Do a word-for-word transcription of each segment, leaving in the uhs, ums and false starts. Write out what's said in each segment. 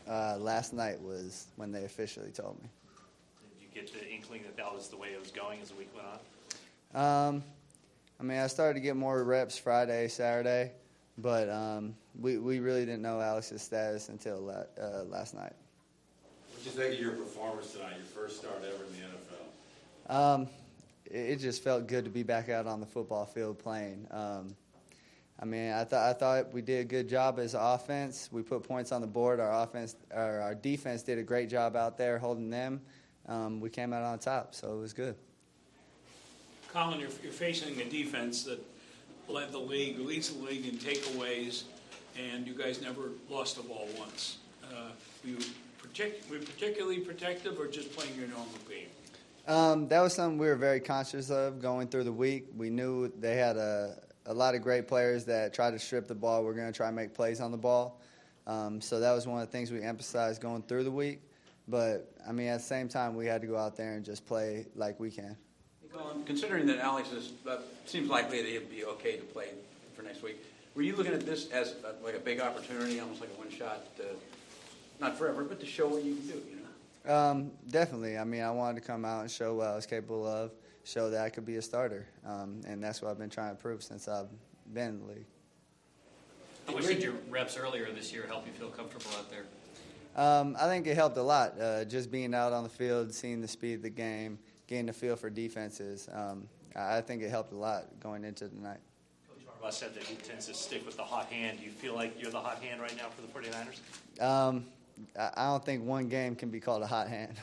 Uh, last night was when they officially told me. Did you get the inkling that that was the way it was going as the week went on? Um, I mean, I started to get more reps Friday, Saturday, but um, we, we really didn't know Alex's status until la- uh, last night. What did you think of your performance tonight, your first start ever in the N F L? Um, it, it just felt good to be back out on the football field playing. Um, I mean, I thought I thought we did a good job as an offense. We put points on the board. Our offense, or our defense, did a great job out there holding them. Um, we came out on top, so it was good. Colin, you're, you're facing a defense that led the league, leads the league in takeaways, and you guys never lost the ball once. Uh, were you partic- were you particularly protective, or just playing your normal game? Um, that was something we were very conscious of going through the week. We knew they had a, a lot of great players that tried to strip the ball. We're going to try and make plays on the ball. Um, so that was one of the things we emphasized going through the week. But, I mean, at the same time, we had to go out there and just play like we can. Colin, considering that Alex is, uh, seems likely that he'll be okay to play for next week, were you looking at this as a, like a big opportunity, almost like a one-shot, uh, not forever, but to show what you can do, you know? Um, definitely. I mean, I wanted to come out and show what I was capable of, show that I could be a starter, um, and that's what I've been trying to prove since I've been in the league. How much did your reps earlier this year help you feel comfortable out there? Um, I think it helped a lot, uh, just being out on the field, seeing the speed of the game, getting a feel for defenses. Um, I think it helped a lot going into the night. Coach Harbaugh said that he tends to stick with the hot hand. Do you feel like you're the hot hand right now for the 49ers? Um, I don't think one game can be called a hot hand.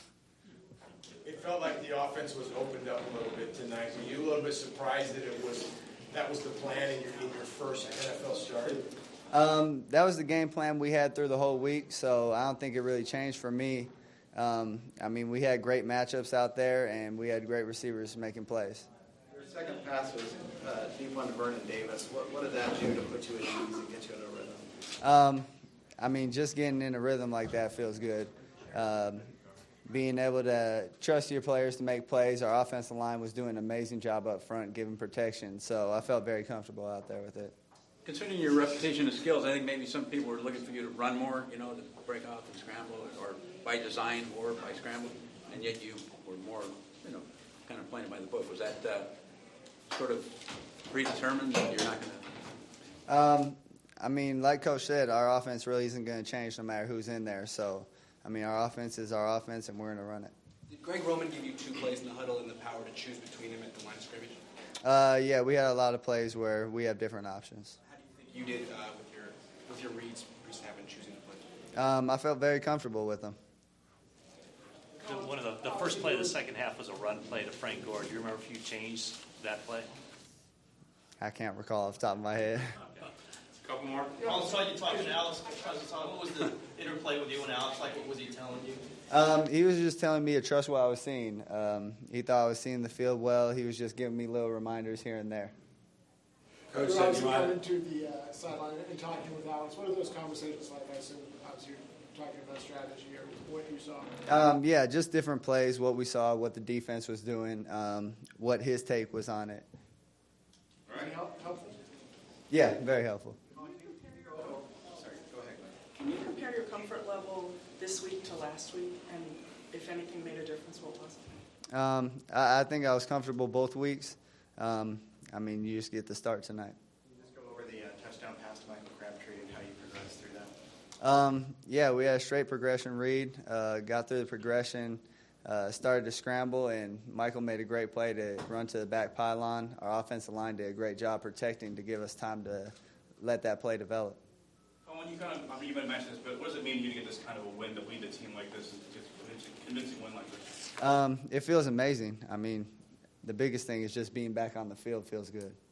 It felt like the offense was opened up a little bit tonight. Were you a little bit surprised that it was that was the plan in your, in your first N F L start? Um, that was the game plan we had through the whole week, so I don't think it really changed for me. Um, I mean, we had great matchups out there, and we had great receivers making plays. Your second pass was uh, deep one to Vernon Davis. What, what did that do to put you at ease and get you in a rhythm? Um, I mean, just getting in a rhythm like that feels good. Um, being able to trust your players to make plays. Our offensive line was doing an amazing job up front, giving protection, so I felt very comfortable out there with it. Considering your reputation of skills, I think maybe some people were looking for you to run more, you know, to break off and scramble, or, or by design or by scrambling, and yet you were more, you know, kind of playing by the book. Was that uh, sort of predetermined that you're not going to? Um, I mean, like Coach said, our offense really isn't going to change no matter who's in there. So, I mean, our offense is our offense, and we're going to run it. Did Greg Roman give you two plays in the huddle and the power to choose between them at the line of scrimmage? Uh, yeah, we had a lot of plays where we have different options. How do you think you did uh, with your with your reads pre-snap and choosing the play? Um, I felt very comfortable with them. One of the, the first play of the second half was a run play to Frank Gore. Do you remember if you changed that play? I can't recall off the top of my head. A couple more. Yeah, I saw you talking to Alex. What was the interplay with you and Alex like? What was he telling you? Um, he was just telling me to trust what I was seeing. Um, he thought I was seeing the field well. He was just giving me little reminders here and there. Coach, you're obviously coming to the uh, sideline and talking with Alex. What are those conversations like? I assume obviously you're talking about strategy or what you saw. Um, yeah, just different plays, what we saw, what the defense was doing, um, what his take was on it. All right. Help, helpful? Yeah, very helpful. Sorry, go ahead. Can you compare your comfort level this week to last week, and if anything made a difference, what was it? Um, I, I think I was comfortable both weeks. Um, I mean, you just get the start tonight. Can you just go over the uh, touchdown pass to Michael Crabtree and how you progressed through that? Um, yeah, we had a straight progression read, uh, got through the progression, uh, started to scramble, and Michael made a great play to run to the back pylon. Our offensive line did a great job protecting to give us time to let that play develop. When you kind of, I mean, you might mention this, but what does it mean to you to get this kind of a win to lead a team like this, just a convincing win like this? Um, it feels amazing. I mean, the biggest thing is just being back on the field feels good.